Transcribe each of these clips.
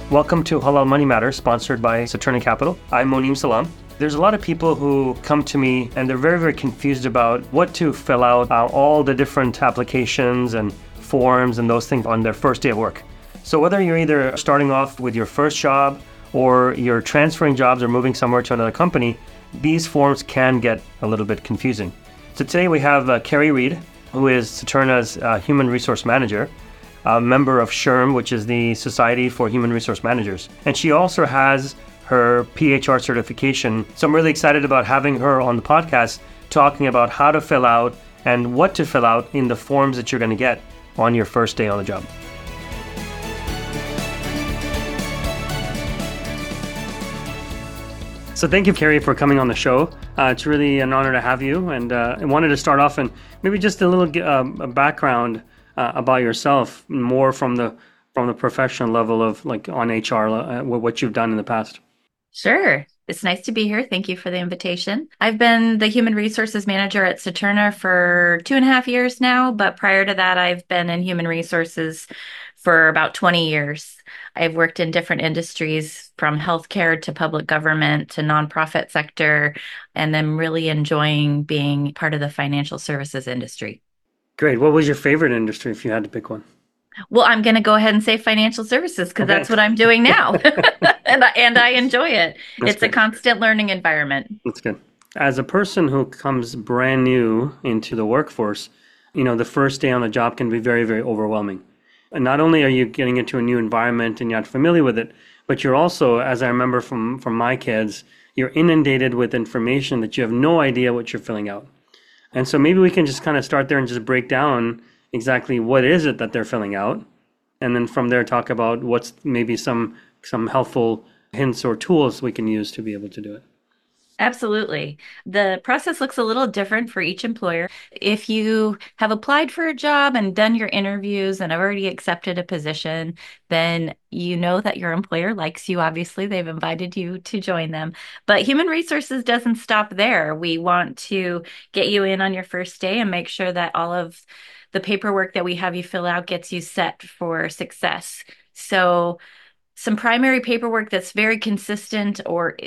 Welcome to Halal Money Matters, sponsored by Saturna Capital. I'm Moneem Salam. There's a lot of people who come to me and they're very, very confused about what to fill out, all the different applications and forms and those things on their first day of work. So whether you're either starting off with your first job or you're transferring jobs or moving somewhere to another company, these forms can get a little bit confusing. So today we have Carrie Reed, who is Saturna's Human Resource Manager, a member of SHRM, which is the Society for Human Resource Managers. And she also has her PHR certification. So I'm really excited about having her on the podcast talking about how to fill out and what to fill out in the forms that you're going to get on your first day on the job. So thank you, Carrie, for coming on the show. It's really an honor to have you. And I wanted to start off and maybe just a little background about yourself, more from the professional level of like on HR, what you've done in the past. Sure. It's nice to be here. Thank you for the invitation. I've been the human resources manager at Saturna for 2.5 years now, but prior to that, I've been in human resources for about 20 years. I've worked in different industries from healthcare to public government to nonprofit sector, and I'm really enjoying being part of the financial services industry. Great. What was your favorite industry if you had to pick one? Well, I'm going to go ahead and say financial services because Okay. that's what I'm doing now. And I enjoy it. That's It's a great. constant learning environment. That's good. As a person who comes brand new into the workforce, the first day on the job can be very, very overwhelming. And not only are you getting into a new environment and you're not familiar with it, but you're also, as I remember from my kids, you're inundated with information that you have no idea what you're filling out. And so maybe we can just kind of start there and just break down exactly what is it that they're filling out. And then from there, talk about what's maybe some helpful hints or tools we can use to be able to do it. Absolutely. The process looks a little different for each employer. If you have applied for a job and done your interviews and have already accepted a position, then you know that your employer likes you. Obviously, they've invited you to join them. But human resources doesn't stop there. We want to get you in on your first day and make sure that all of the paperwork that we have you fill out gets you set for success. So some primary paperwork that's very consistent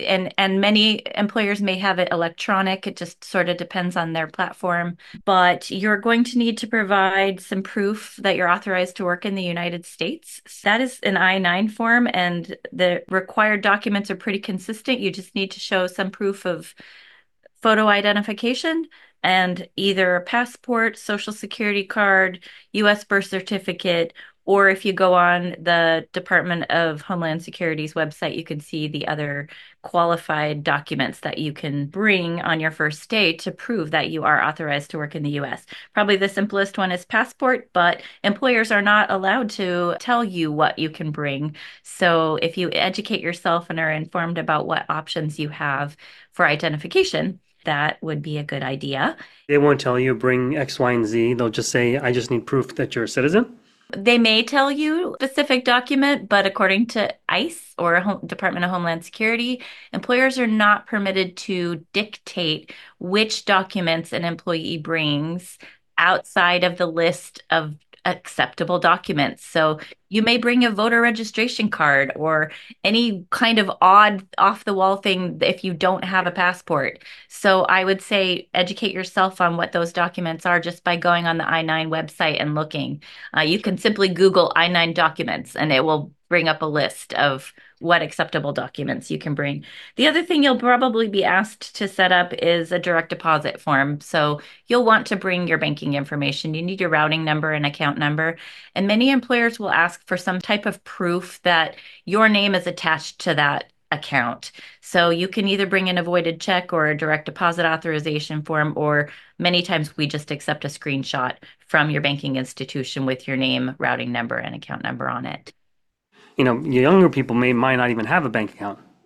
and many employers may have it electronic. It just sort of depends on their platform, but you're going to need to provide some proof that you're authorized to work in the United States. That is an I-9 form, and the required documents are pretty consistent. You just need to show some proof of photo identification and either a passport, social security card, US birth certificate, or if you go on the Department of Homeland Security's website, you can see the other qualified documents that you can bring on your first day to prove that you are authorized to work in the US. Probably the simplest one is passport, but employers are not allowed to tell you what you can bring. So if you educate yourself and are informed about what options you have for identification, that would be a good idea. They won't tell you bring X, Y, and Z. They'll just say, I just need proof that you're a citizen. They may tell you specific document, but according to ICE or Department of Homeland Security, employers are not permitted to dictate which documents an employee brings outside of the list of acceptable documents. So you may bring a voter registration card or any kind of odd off the wall thing if you don't have a passport. So I would say educate yourself on what those documents are just by going on the I-9 website and looking. You can simply Google I-9 documents and it will bring up a list of what acceptable documents you can bring. The other thing you'll probably be asked to set up is a direct deposit form. So you'll want to bring your banking information. You need your routing number and account number. And many employers will ask for some type of proof that your name is attached to that account. So you can either bring an avoided check or a direct deposit authorization form, or many times we just accept a screenshot from your banking institution with your name, routing number, and account number on it. Younger people might not even have a bank account,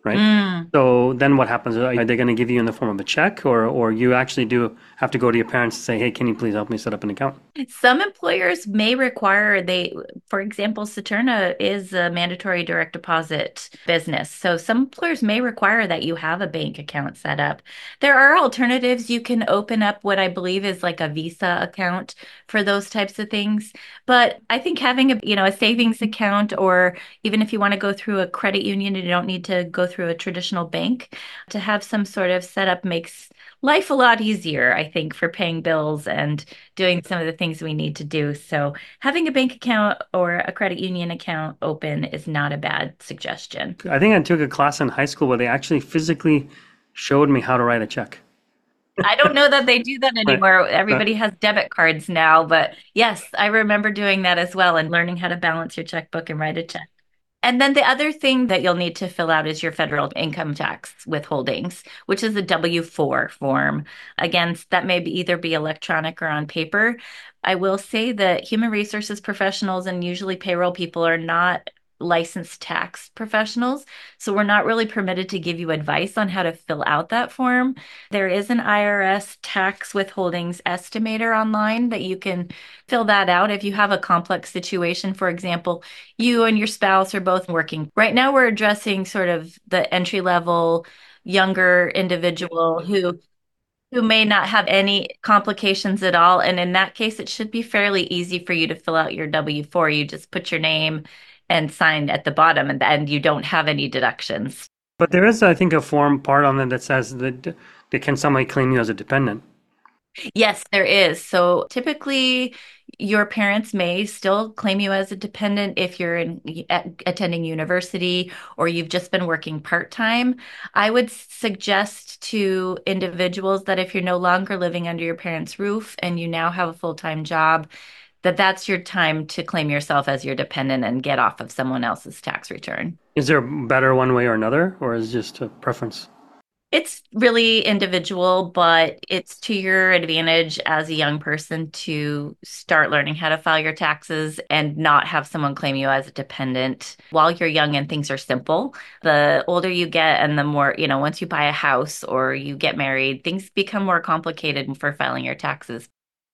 right? Mm. So then what happens? Are they going to give you in the form of a check, or you actually do have to go to your parents and say, hey, can you please help me set up an account? Some employers may require for example, Saturna is a mandatory direct deposit business. So some employers may require that you have a bank account set up. There are alternatives. You can open up what I believe is like a Visa account for those types of things. But I think having a savings account, or even if you want to go through a credit union, you don't need to go through a traditional bank. To have some sort of setup makes life a lot easier, I think, for paying bills and doing some of the things we need to do. So having a bank account or a credit union account open is not a bad suggestion. I think I took a class in high school where they actually physically showed me how to write a check. I don't know that they do that Right. anymore. Uh, Everybody has debit cards now, but yes, I remember doing that as well and learning how to balance your checkbook and write a check. And then the other thing that you'll need to fill out is your federal income tax withholdings, which is a W-4 form. Again, that may either be electronic or on paper. I will say that human resources professionals and usually payroll people are not licensed tax professionals. So we're not really permitted to give you advice on how to fill out that form. There is an IRS tax withholdings estimator online that you can fill that out if you have a complex situation. For example, you and your spouse are both working. Right now, we're addressing sort of the entry level, younger individual who may not have any complications at all. And in that case, it should be fairly easy for you to fill out your W-4. You just put your name and sign at the bottom, and you don't have any deductions. but there is, I think, a form part on it that says that they can somebody claim you as a dependent. Yes, there is. So typically, your parents may still claim you as a dependent if you're attending university or you've just been working part-time. I would suggest to individuals that if you're no longer living under your parents' roof and you now have a full-time job, that that's your time to claim yourself as your dependent and get off of someone else's tax return. Is there a better one way or another, or is it just a preference? It's really individual, but it's to your advantage as a young person to start learning how to file your taxes and not have someone claim you as a dependent while you're young and things are simple. The older you get and the more, once you buy a house or you get married, things become more complicated for filing your taxes.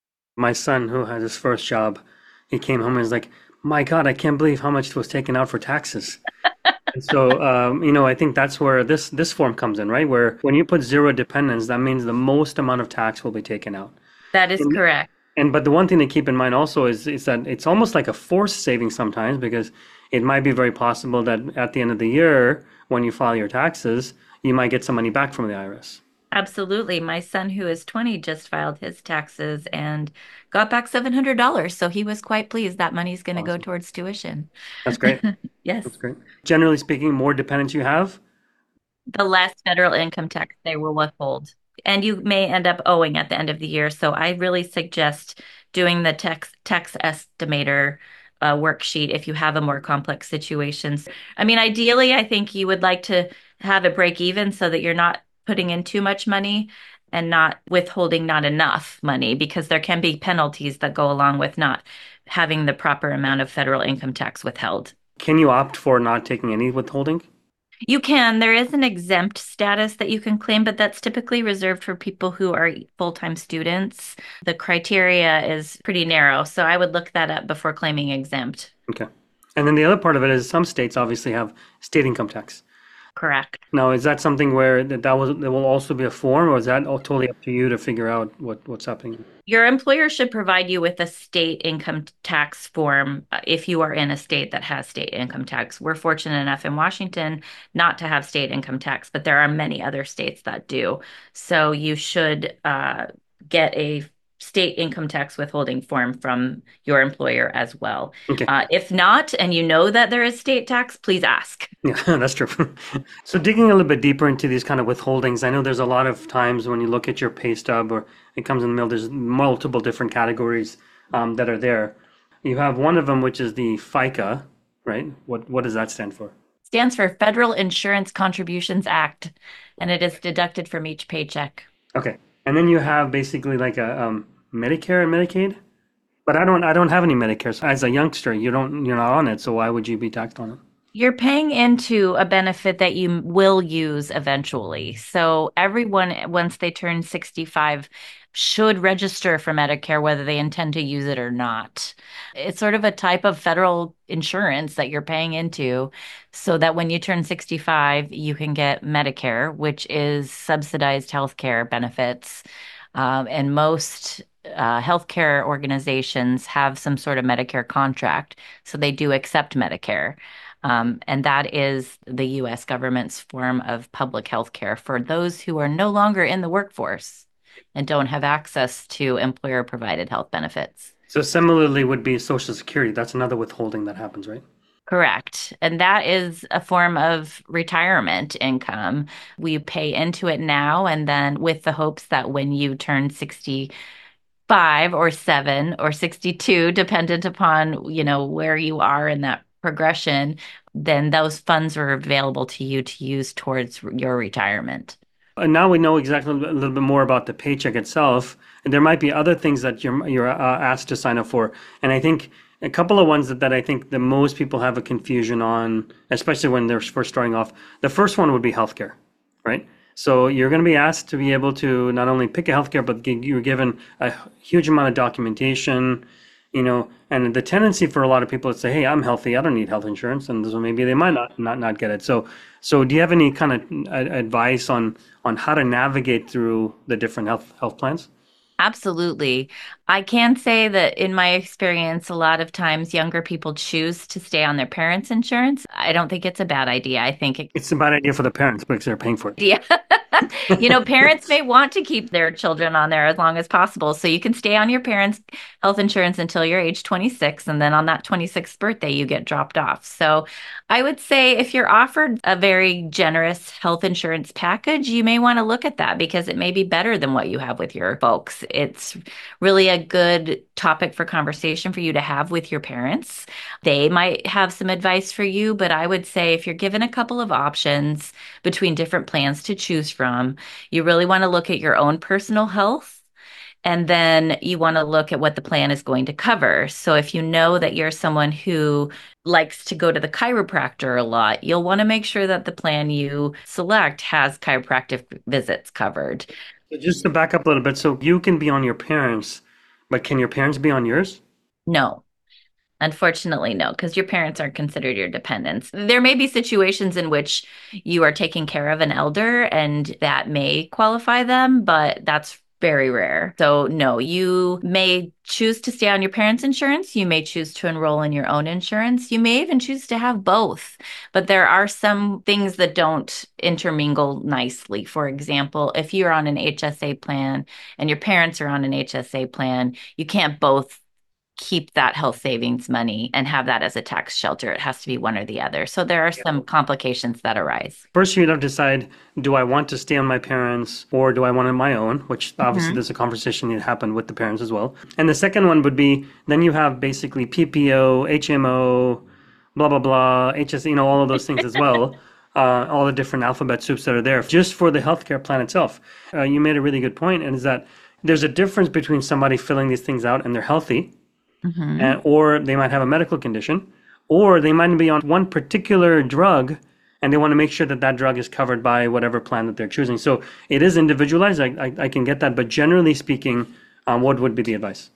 My son, who had his first job, he came home and was like, "My God, I can't believe how much was taken out for taxes." And so, I think that's where this form comes in, right? Where when you put zero dependents, that means the most amount of tax will be taken out. That is And, correct. but the one thing to keep in mind also is that it's almost like a forced saving sometimes because it might be very possible that at the end of the year, when you file your taxes, you might get some money back from the IRS. Absolutely. My son, who is 20, just filed his taxes and got back $700. So he was quite pleased. That money's going to go Awesome. towards tuition. That's great. Yes. That's great. Generally speaking, more dependents you have, The less federal income tax they will withhold. And you may end up owing at the end of the year. So I really suggest doing the tax estimator worksheet if you have a more complex situation. I mean, ideally, I think you would like to have it break even so that you're not putting in too much money and not withholding not enough money because there can be penalties that go along with not having the proper amount of federal income tax withheld. can you opt for not taking any withholding? You can. There is an exempt status that you can claim, but that's typically reserved for people who are full-time students. The criteria is pretty narrow, so I would look that up before claiming exempt. Okay. And then the other part of it is some states obviously have state income tax. Correct. Now, is that something where there will also be a form, or is that all totally up to you to figure out what's happening? Your employer should provide you with a state income tax form if you are in a state that has state income tax. We're fortunate enough in Washington not to have state income tax, but there are many other states that do. So you should get a state income tax withholding form from your employer as well. Okay. If not, and you know that there is state tax, please ask. Yeah, that's true. So digging a little bit deeper into these kind of withholdings, I know there's a lot of times when you look at your pay stub or it comes in the mail, there's multiple different categories that are there. You have one of them, which is the FICA, right? What does that stand for? Stands for Federal Insurance Contributions Act, and it is deducted from each paycheck. Okay. And then you have basically like a Medicare and Medicaid. But I don't have any Medicare. So as a youngster, you're not on it, so why would you be taxed on it? You're paying into a benefit that you will use eventually. So everyone, once they turn 65, should register for Medicare, whether they intend to use it or not. It's sort of a type of federal insurance that you're paying into so that when you turn 65, you can get Medicare, which is subsidized healthcare benefits. And most healthcare organizations have some sort of Medicare contract, so they do accept Medicare. And that is the US government's form of public health care for those who are no longer in the workforce and don't have access to employer provided health benefits. So similarly would be Social Security. That's another withholding that happens, right? Correct. And that is a form of retirement income. We pay into it now and then with the hopes that when you turn 65 or 7 or 62, dependent upon, where you are in that progression, then those funds are available to you to use towards your retirement. And now we know exactly a little bit more about the paycheck itself. And there might be other things that you're asked to sign up for. And I think a couple of ones that I think the most people have a confusion on, especially when they're first starting off. The first one would be healthcare, right? So you're going to be asked to be able to not only pick a healthcare, but you're given a huge amount of documentation, and the tendency for a lot of people is to say, hey, I'm healthy, I don't need health insurance, and so maybe they might not get it. So do you have any kind of advice on how to navigate through the different health plans? Absolutely. I can say that in my experience, a lot of times younger people choose to stay on their parents' insurance. I don't think it's a bad idea. I think it It's a bad idea for the parents because they're paying for it. Yeah. Parents may want to keep their children on there as long as possible. So you can stay on your parents' health insurance until you're age 26. And then on that 26th birthday, you get dropped off. So I would say if you're offered a very generous health insurance package, you may want to look at that because it may be better than what you have with your folks. It's really a good topic for conversation for you to have with your parents. They might have some advice for you, but I would say if you're given a couple of options, between different plans to choose from. You really want to look at your own personal health. And then you want to look at what the plan is going to cover. So if you know that you're someone who likes to go to the chiropractor a lot, you'll want to make sure that the plan you select has chiropractic visits covered. So just to back up a little bit, so you can be on your parents, but can your parents be on yours? No. Unfortunately, no, because your parents aren't considered your dependents. There may be situations in which you are taking care of an elder and that may qualify them, but that's very rare. So, no, you may choose to stay on your parents' insurance. You may choose to enroll in your own insurance. You may even choose to have both. But there are some things that don't intermingle nicely. For example, if you're on an HSA plan and your parents are on an HSA plan, you can't both keep that health savings money and have that as a tax shelter. It has to be one or the other. So there are some complications that arise. First, you'd have to decide, do I want to stay on my parents or do I want on my own? Which obviously Mhm. there's a conversation that happen with the parents as well. And the second one would be, then you have basically PPO, HMO, blah, blah, blah, HS, all of those things as well. All the different alphabet soups that are there just for the healthcare plan itself. You made a really good point, and is that there's a difference between somebody filling these things out and they're healthy, Mhm. or they might have a medical condition, or they might be on one particular drug and they want to make sure that that drug is covered by whatever plan that they're choosing. So it is individualized. I can get that, but generally speaking, what would be the advice?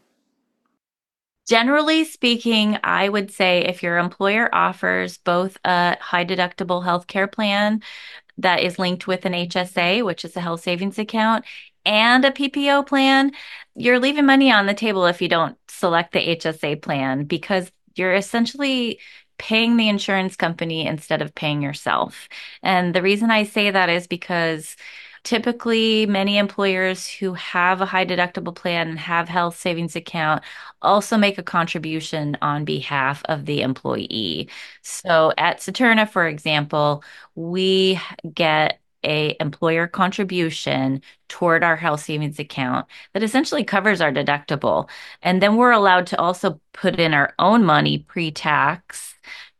Generally speaking, I would say if your employer offers both a high deductible healthcare plan that is linked with an HSA, which is a health savings account, and a PPO plan, you're leaving money on the table if you don't select the HSA plan because you're essentially paying the insurance company instead of paying yourself. And the reason I say that is because typically many employers who have a high deductible plan and have health savings account also make a contribution on behalf of the employee. So at Saturna, for example, we get a employer contribution toward our health savings account that essentially covers our deductible. And then we're allowed to also put in our own money pre-tax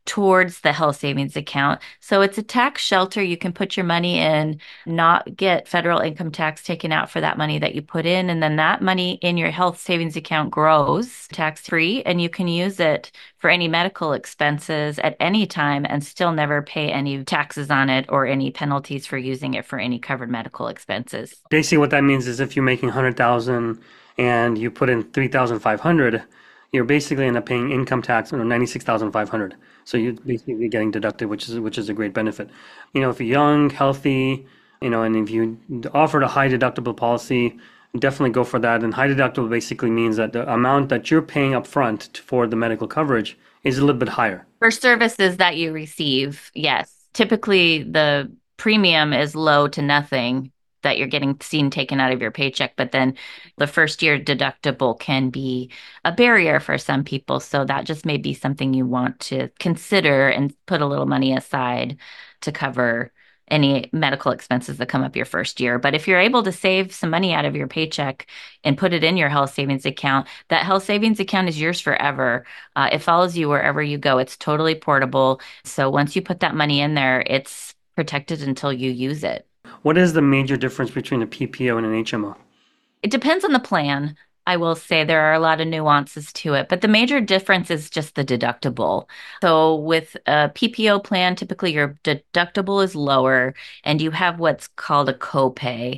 towards the health savings account. So it's a tax shelter. You can put your money in, not get federal income tax taken out for that money that you put in. And then that money in your health savings account grows tax free, and you can use it for any medical expenses at any time and still never pay any taxes on it or any penalties for using it for any covered medical expenses. Basically, what that means is if you're making 100,000 and you put in 3,500, you're basically end up paying income tax on 96,500. So you're basically getting deducted, which is a great benefit. If you're young, healthy, and if you offered a high deductible policy, definitely go for that. And high deductible basically means that the amount that you're paying up front for the medical coverage is a little bit higher. For services that you receive, yes. Typically, the premium is low to nothing that you're getting seen taken out of your paycheck, but then the first year deductible can be a barrier for some people. So that just may be something you want to consider and put a little money aside to cover any medical expenses that come up your first year. But if you're able to save some money out of your paycheck and put it in your health savings account, that health savings account is yours forever. It follows you wherever you go. It's totally portable. So once you put that money in there, it's protected until you use it. What is the major difference between a PPO and an HMO? It depends on the plan. I will say there are a lot of nuances to it, but the major difference is just the deductible. So with a PPO plan, typically your deductible is lower and you have what's called a copay.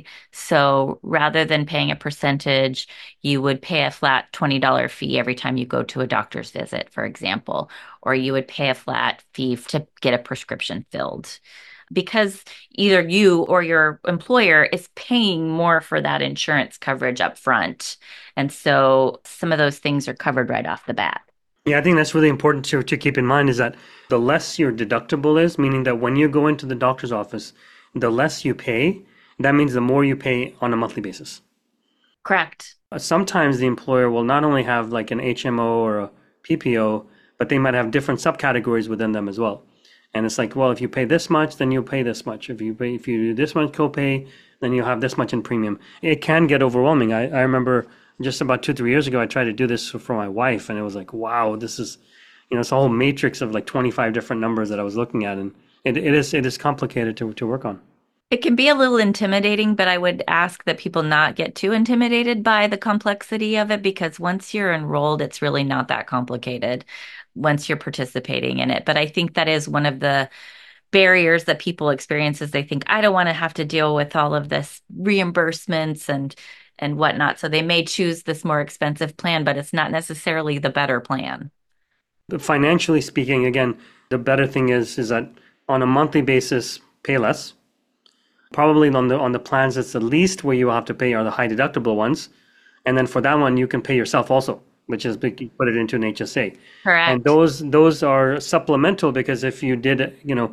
So rather than paying a percentage, you would pay a flat $20 fee every time you go to a doctor's visit, for example, or you would pay a flat fee to get a prescription filled because either you or your employer is paying more for that insurance coverage up front. And so some of those things are covered right off the bat. Yeah, I think that's really important to keep in mind is that the less your deductible is, meaning that when you go into the doctor's office, the less you pay, that means the more you pay on a monthly basis. Correct. Sometimes the employer will not only have like an HMO or a PPO, but they might have different subcategories within them as well. And it's like, well, if you pay this much, then you'll pay this much. If you do this much copay, then you'll have this much in premium. It can get overwhelming. I remember just about 2-3 years ago, I tried to do this for my wife, and it was like, wow, this is, it's a whole matrix of like 25 different numbers that I was looking at, and it is complicated to work on. It can be a little intimidating, but I would ask that people not get too intimidated by the complexity of it because once you're enrolled, it's really not that complicated once you're participating in it. But I think that is one of the barriers that people experience is they think, I don't want to have to deal with all of this reimbursements and whatnot. So they may choose this more expensive plan, but it's not necessarily the better plan. But financially speaking, again, the better thing is that on a monthly basis, pay less. Probably on the plans that's the least where you have to pay are the high deductible ones. And then for that one, you can pay yourself also, which is you put it into an HSA. Correct. And those are supplemental because if you did,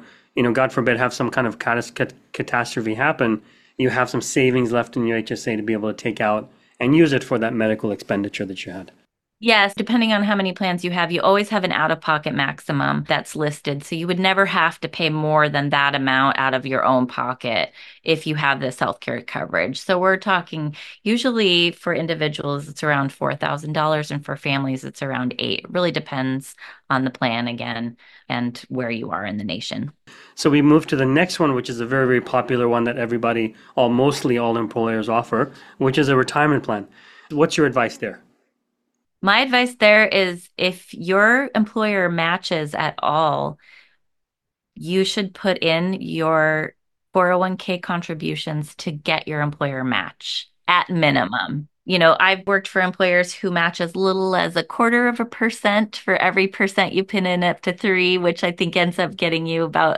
God forbid, have some kind of catastrophe happen, you have some savings left in your HSA to be able to take out and use it for that medical expenditure that you had. Yes, depending on how many plans you have, you always have an out-of-pocket maximum that's listed. So you would never have to pay more than that amount out of your own pocket if you have this healthcare coverage. So we're talking usually for individuals, it's around $4,000, and for families, it's around $8,000. It really depends on the plan again and where you are in the nation. So we move to the next one, which is a very, very popular one that mostly all employers offer, which is a retirement plan. What's your advice there? My advice there is if your employer matches at all, you should put in your 401k contributions to get your employer match at minimum. I've worked for employers who match as little as 1/4% for every percent you put in up to 3, which I think ends up getting you about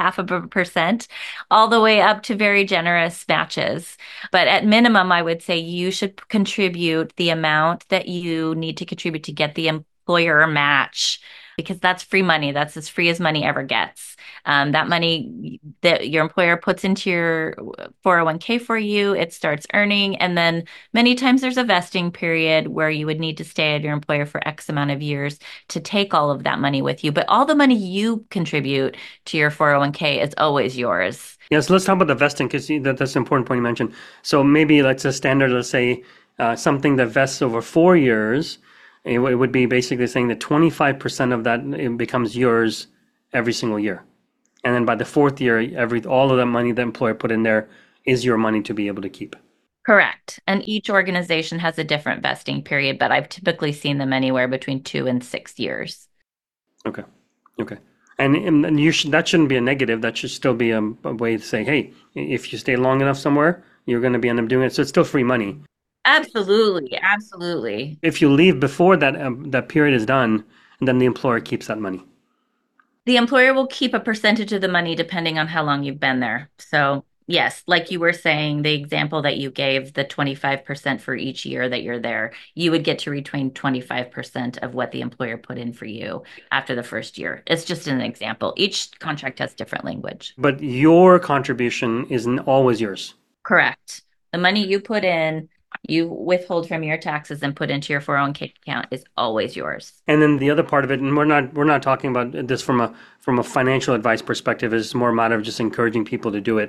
0.5%, all the way up to very generous matches. But at minimum, I would say you should contribute the amount that you need to contribute to get the employer match because that's free money. That's as free as money ever gets. That money that your employer puts into your 401k for you, it starts earning. And then many times there's a vesting period where you would need to stay at your employer for X amount of years to take all of that money with you. But all the money you contribute to your 401k is always yours. Yeah, so let's talk about the vesting because that's an important point you mentioned. So maybe let's say something that vests over 4 years. It would be basically saying that 25% of that becomes yours every single year. And then by the fourth year, all of the money the employer put in there is your money to be able to keep. Correct. And each organization has a different vesting period, but I've typically seen them anywhere between 2 and 6 years. Okay. Okay. And that shouldn't be a negative. That should still be a way to say, hey, if you stay long enough somewhere, you're going to end up doing it. So it's still free money. Absolutely. Absolutely. If you leave before that period is done, then the employer keeps that money. The employer will keep a percentage of the money depending on how long you've been there. So, yes, like you were saying, the example that you gave, the 25% for each year that you're there, you would get to retain 25% of what the employer put in for you after the first year. It's just an example. Each contract has different language. But your contribution isn't always yours. Correct. The money you put in, you withhold from your taxes and put into your 401k account is always yours. And then the other part of it, and we're not talking about this from a financial advice perspective. It's more a matter of just encouraging people to do it.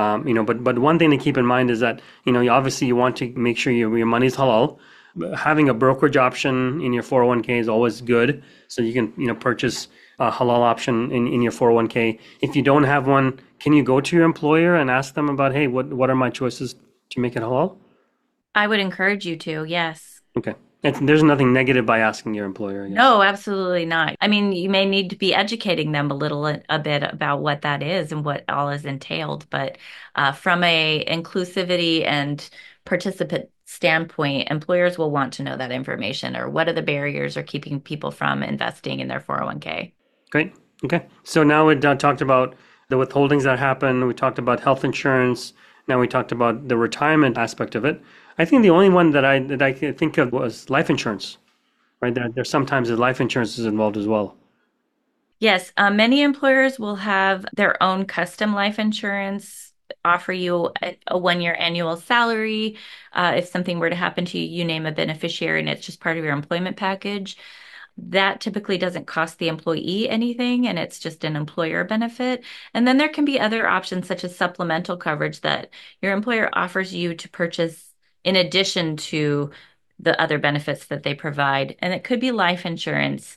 But one thing to keep in mind is that obviously you want to make sure your money's halal. Having a brokerage option in your 401k is always good, so you can purchase a halal option in your 401k. If you don't have one, can you go to your employer and ask them about, hey, what are my choices to make it halal? I would encourage you to, yes. Okay. There's nothing negative by asking your employer, I guess. No, absolutely not. I mean, you may need to be educating them a bit about what that is and what all is entailed, but from a inclusivity and participant standpoint, employers will want to know that information, or what are the barriers are keeping people from investing in their 401k. Great. Okay. So now we talked about the withholdings that happen. We talked about health insurance. Now we talked about the retirement aspect of it. I think the only one that I could think of was life insurance, right? There's sometimes life insurance is involved as well. Yes, many employers will have their own custom life insurance, offer you a 1 year annual salary. If something were to happen to you, you name a beneficiary and it's just part of your employment package. That typically doesn't cost the employee anything, and it's just an employer benefit. And then there can be other options such as supplemental coverage that your employer offers you to purchase in addition to the other benefits that they provide. And it could be life insurance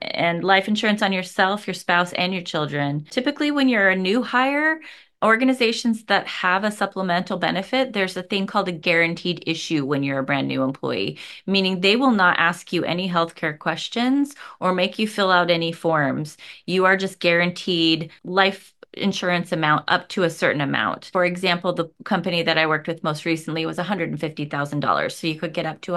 on yourself, your spouse, and your children. Typically, when you're a new hire, organizations that have a supplemental benefit, there's a thing called a guaranteed issue when you're a brand new employee, meaning they will not ask you any healthcare questions or make you fill out any forms. You are just guaranteed life insurance amount up to a certain amount. For example, the company that I worked with most recently was $150,000. So you could get up to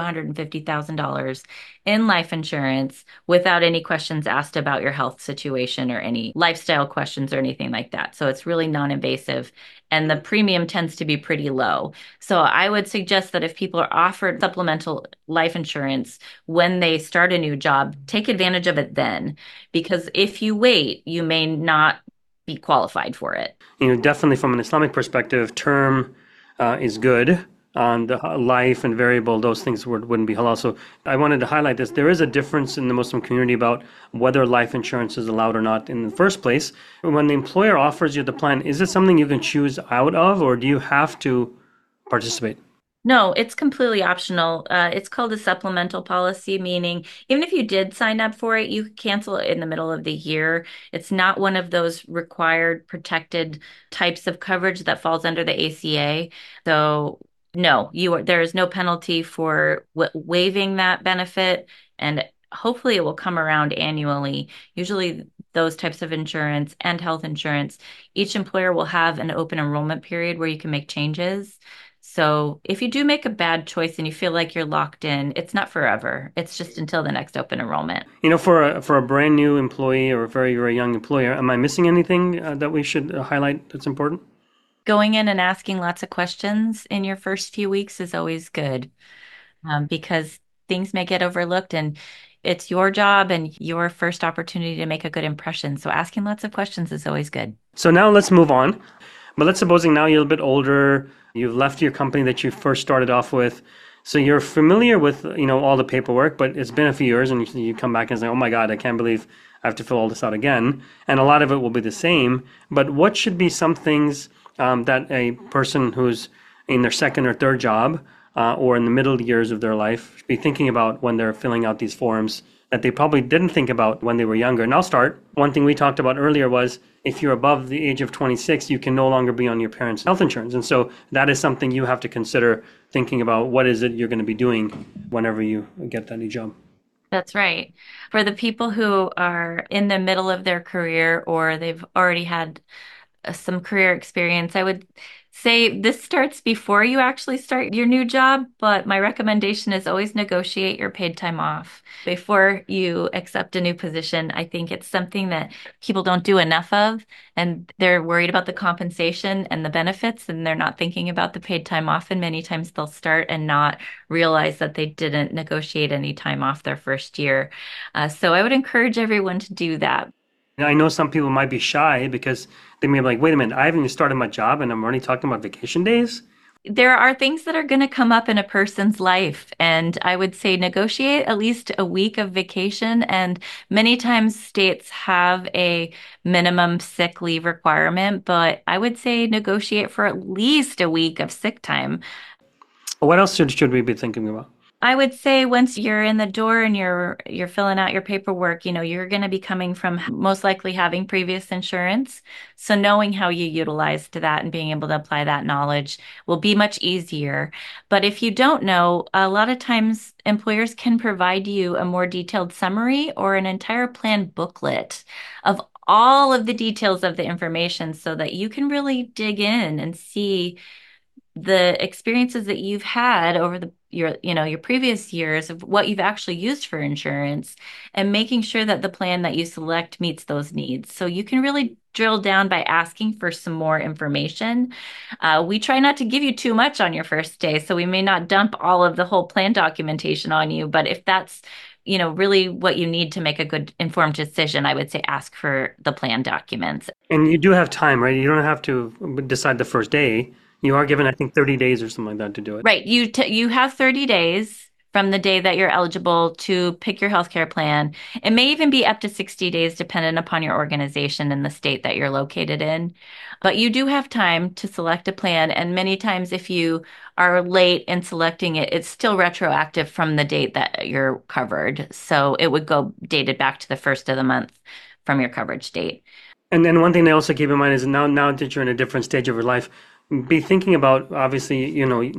$150,000 in life insurance without any questions asked about your health situation or any lifestyle questions or anything like that. So it's really non-invasive, and the premium tends to be pretty low. So I would suggest that if people are offered supplemental life insurance when they start a new job, take advantage of it then, because if you wait, you may not be qualified for it. Definitely from an Islamic perspective, term is good. On the life and variable, those things wouldn't be halal. So I wanted to highlight this. There is a difference in the Muslim community about whether life insurance is allowed or not in the first place. When the employer offers you the plan, is it something you can choose out of, or do you have to participate? No, it's completely optional. It's called a supplemental policy, meaning even if you did sign up for it, you could cancel it in the middle of the year. It's not one of those required protected types of coverage that falls under the ACA. So no, there is no penalty for waiving that benefit, and hopefully it will come around annually. Usually those types of insurance and health insurance, each employer will have an open enrollment period where you can make changes. So if you do make a bad choice and you feel like you're locked in, it's not forever. It's just until the next open enrollment. For a brand new employee or a very, very young employer, am I missing anything that we should highlight that's important? Going in and asking lots of questions in your first few weeks is always good, because things may get overlooked, and it's your job and your first opportunity to make a good impression. So asking lots of questions is always good. So now let's move on. But let's supposing now you're a bit older, you've left your company that you first started off with. So you're familiar with, all the paperwork, but it's been a few years and you come back and say, oh my God, I can't believe I have to fill all this out again. And a lot of it will be the same. But what should be some things that a person who's in their second or third job or in the middle years of their life should be thinking about when they're filling out these forms that they probably didn't think about when they were younger. And I'll start. One thing we talked about earlier was if you're above the age of 26, you can no longer be on your parents' health insurance. And so that is something you have to consider thinking about what is it you're going to be doing whenever you get that new job. That's right. For the people who are in the middle of their career or they've already had some career experience, I would say this starts before you actually start your new job, but my recommendation is always negotiate your paid time off before you accept a new position. I think it's something that people don't do enough of, and they're worried about the compensation and the benefits, and they're not thinking about the paid time off. And many times they'll start and not realize that they didn't negotiate any time off their first year. So I would encourage everyone to do that. I know some people might be shy because they may be like, wait a minute, I haven't even started my job and I'm already talking about vacation days. There are things that are going to come up in a person's life, and I would say negotiate at least a week of vacation. And many times states have a minimum sick leave requirement, but I would say negotiate for at least a week of sick time. What else should we be thinking about? I would say once you're in the door and you're filling out your paperwork, you're going to be coming from most likely having previous insurance. So knowing how you utilized that and being able to apply that knowledge will be much easier. But if you don't know, a lot of times employers can provide you a more detailed summary or an entire plan booklet of all of the details of the information so that you can really dig in and see the experiences that you've had over your previous years of what you've actually used for insurance and making sure that the plan that you select meets those needs. So you can really drill down by asking for some more information. We try not to give you too much on your first day, so we may not dump all of the whole plan documentation on you, but if that's really what you need to make a good informed decision, I would say ask for the plan documents. And you do have time, right? You don't have to decide the first day. You are given, I think, 30 days or something like that to do it. Right. You have 30 days from the day that you're eligible to pick your healthcare plan. It may even be up to 60 days dependent upon your organization and the state that you're located in. But you do have time to select a plan. And many times if you are late in selecting it, it's still retroactive from the date that you're covered. So it would go dated back to the first of the month from your coverage date. And then one thing they also keep in mind is now that you're in a different stage of your life, be thinking about obviously,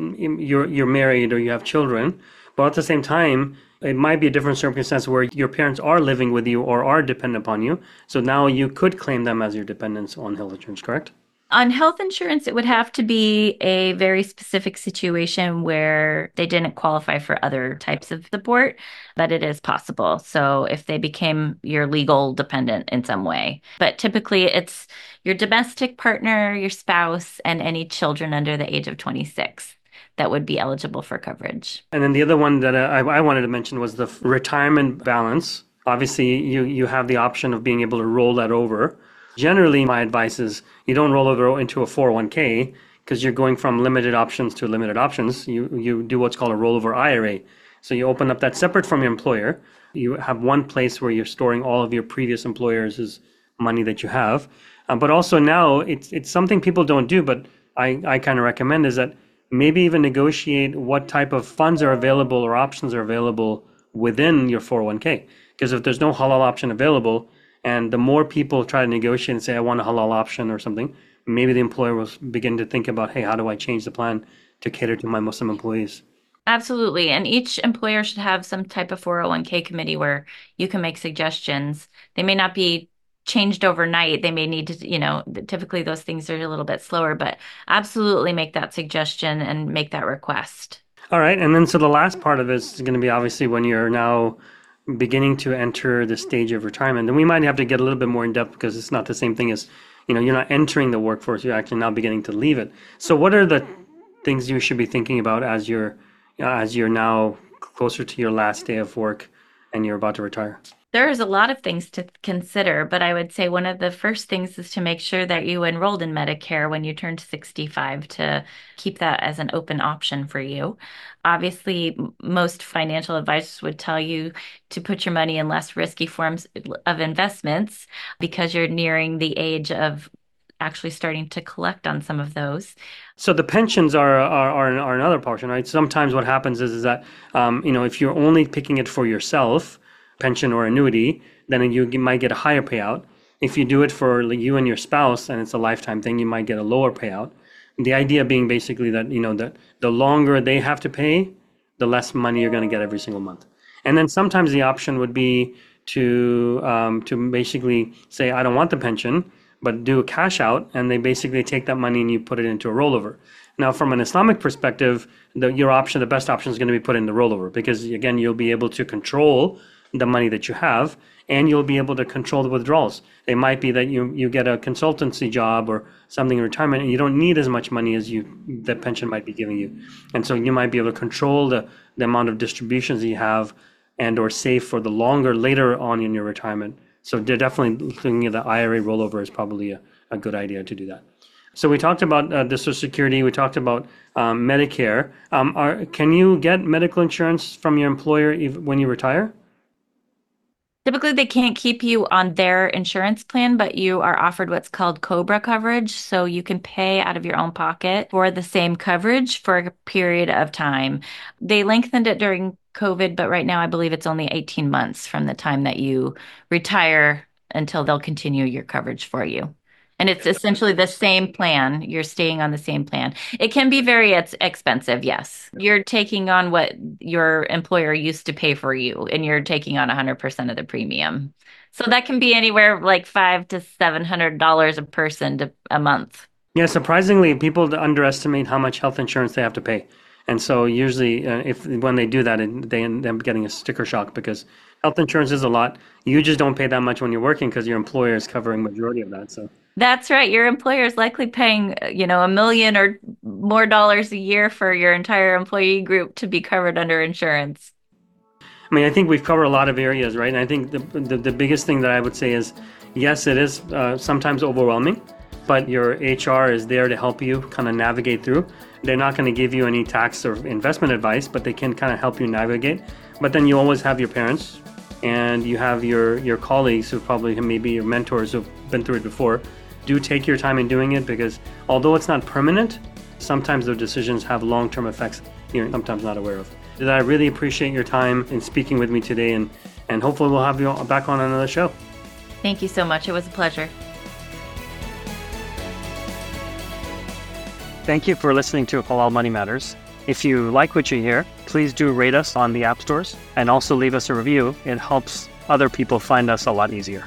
you're married or you have children, but at the same time, it might be a different circumstance where your parents are living with you or are dependent upon you. So now you could claim them as your dependents on health insurance, correct? On health insurance, it would have to be a very specific situation where they didn't qualify for other types of support, but it is possible. So if they became your legal dependent in some way, but typically it's your domestic partner, your spouse, and any children under the age of 26 that would be eligible for coverage. And then the other one that I wanted to mention was the retirement balance. Obviously, you have the option of being able to roll that over. Generally, my advice is you don't roll over into a 401k because you're going from limited options to limited options. You do what's called a rollover IRA. So you open up that separate from your employer. You have one place where you're storing all of your previous employers' money that you have. But also now it's something people don't do, but I kind of recommend is that maybe even negotiate what type of funds are available or options are available within your 401k. Because if there's no halal option available, and the more people try to negotiate and say, I want a halal option or something, maybe the employer will begin to think about, hey, how do I change the plan to cater to my Muslim employees? Absolutely. And each employer should have some type of 401k committee where you can make suggestions. They may not be changed overnight. They may need to, typically those things are a little bit slower, but absolutely make that suggestion and make that request. All right. And then so the last part of it is going to be obviously when you're now beginning to enter the stage of retirement. And we might have to get a little bit more in depth because it's not the same thing as, you're not entering the workforce, you're actually now beginning to leave it. So what are the things you should be thinking about as you're now closer to your last day of work and you're about to retire? There's a lot of things to consider, but I would say one of the first things is to make sure that you enrolled in Medicare when you turn 65 to keep that as an open option for you. Obviously, most financial advisors would tell you to put your money in less risky forms of investments because you're nearing the age of actually starting to collect on some of those. So the pensions are another portion, right? Sometimes what happens is that if you're only picking it for yourself, pension or annuity, then you might get a higher payout. If you do it for you and your spouse and it's a lifetime thing, you might get a lower payout. The idea being basically that, that the longer they have to pay, the less money you're going to get every single month. And then sometimes the option would be to basically say, I don't want the pension, but do a cash out, and they basically take that money and you put it into a rollover. Now, from an Islamic perspective, the best option is going to be put in the rollover, because again, you'll be able to control the money that you have, and you'll be able to control the withdrawals. It might be that you get a consultancy job or something in retirement, and you don't need as much money as the pension might be giving you. And so you might be able to control the amount of distributions that you have and or save for the longer later on in your retirement. So they're definitely looking at the IRA rollover is probably a good idea to do that. So we talked about the Social Security, we talked about Medicare. Can you get medical insurance from your employer when you retire? Typically, they can't keep you on their insurance plan, but you are offered what's called COBRA coverage. So you can pay out of your own pocket for the same coverage for a period of time. They lengthened it during COVID, but right now I believe it's only 18 months from the time that you retire until they'll continue your coverage for you. And it's essentially the same plan. You're staying on the same plan. It can be very expensive, yes. You're taking on what your employer used to pay for you, and you're taking on 100% of the premium. So that can be anywhere like $500 to $700 a person a month. Yeah, surprisingly, people underestimate how much health insurance they have to pay. And so usually when they do that, they end up getting a sticker shock, because health insurance is a lot. You just don't pay that much when you're working because your employer is covering majority of that. So that's right. Your employer is likely paying, $1 million or more dollars a year for your entire employee group to be covered under insurance. I mean, I think we've covered a lot of areas, right? And I think the biggest thing that I would say is, yes, it is sometimes overwhelming, but your HR is there to help you kind of navigate through. They're not going to give you any tax or investment advice, but they can kind of help you navigate. But then you always have your parents, and you have your colleagues who probably maybe your mentors who've been through it before. Do take your time in doing it, because although it's not permanent, sometimes those decisions have long-term effects you're sometimes not aware of. I really appreciate your time in speaking with me today, and hopefully we'll have you back on another show. Thank you so much. It was a pleasure. Thank you for listening to Halal Money Matters. If you like what you hear, please do rate us on the app stores and also leave us a review. It helps other people find us a lot easier.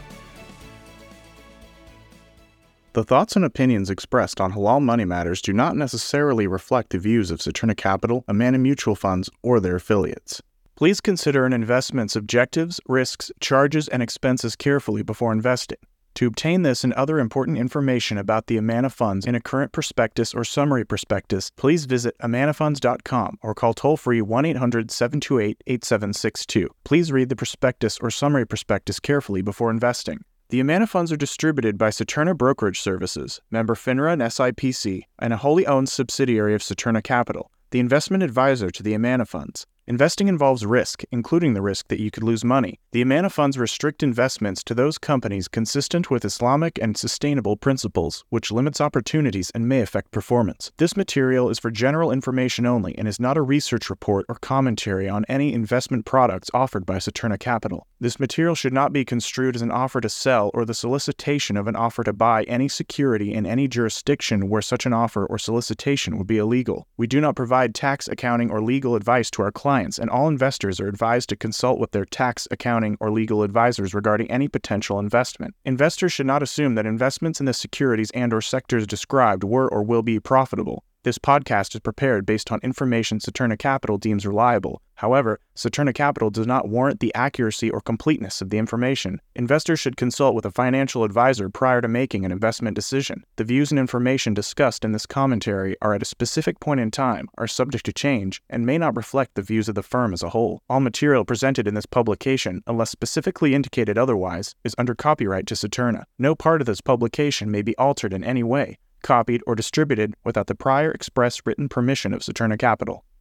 The thoughts and opinions expressed on Halal Money Matters do not necessarily reflect the views of Saturna Capital, Amana Mutual Funds, or their affiliates. Please consider an investment's objectives, risks, charges, and expenses carefully before investing. To obtain this and other important information about the Amana funds in a current prospectus or summary prospectus, please visit amanafunds.com or call toll-free 1-800-728-8762. Please read the prospectus or summary prospectus carefully before investing. The Amana funds are distributed by Saturna Brokerage Services, member FINRA and SIPC, and a wholly owned subsidiary of Saturna Capital, the investment advisor to the Amana funds. Investing involves risk, including the risk that you could lose money. The Amana funds restrict investments to those companies consistent with Islamic and sustainable principles, which limits opportunities and may affect performance. This material is for general information only and is not a research report or commentary on any investment products offered by Saturna Capital. This material should not be construed as an offer to sell or the solicitation of an offer to buy any security in any jurisdiction where such an offer or solicitation would be illegal. We do not provide tax, accounting, or legal advice to our clients, and all investors are advised to consult with their tax, accounting, or legal advisors regarding any potential investment. Investors should not assume that investments in the securities and/or sectors described were or will be profitable. This podcast is prepared based on information Saturna Capital deems reliable. However, Saturna Capital does not warrant the accuracy or completeness of the information. Investors should consult with a financial advisor prior to making an investment decision. The views and information discussed in this commentary are at a specific point in time, are subject to change, and may not reflect the views of the firm as a whole. All material presented in this publication, unless specifically indicated otherwise, is under copyright to Saturna. No part of this publication may be altered in any way, copied, or distributed without the prior express written permission of Saturna Capital.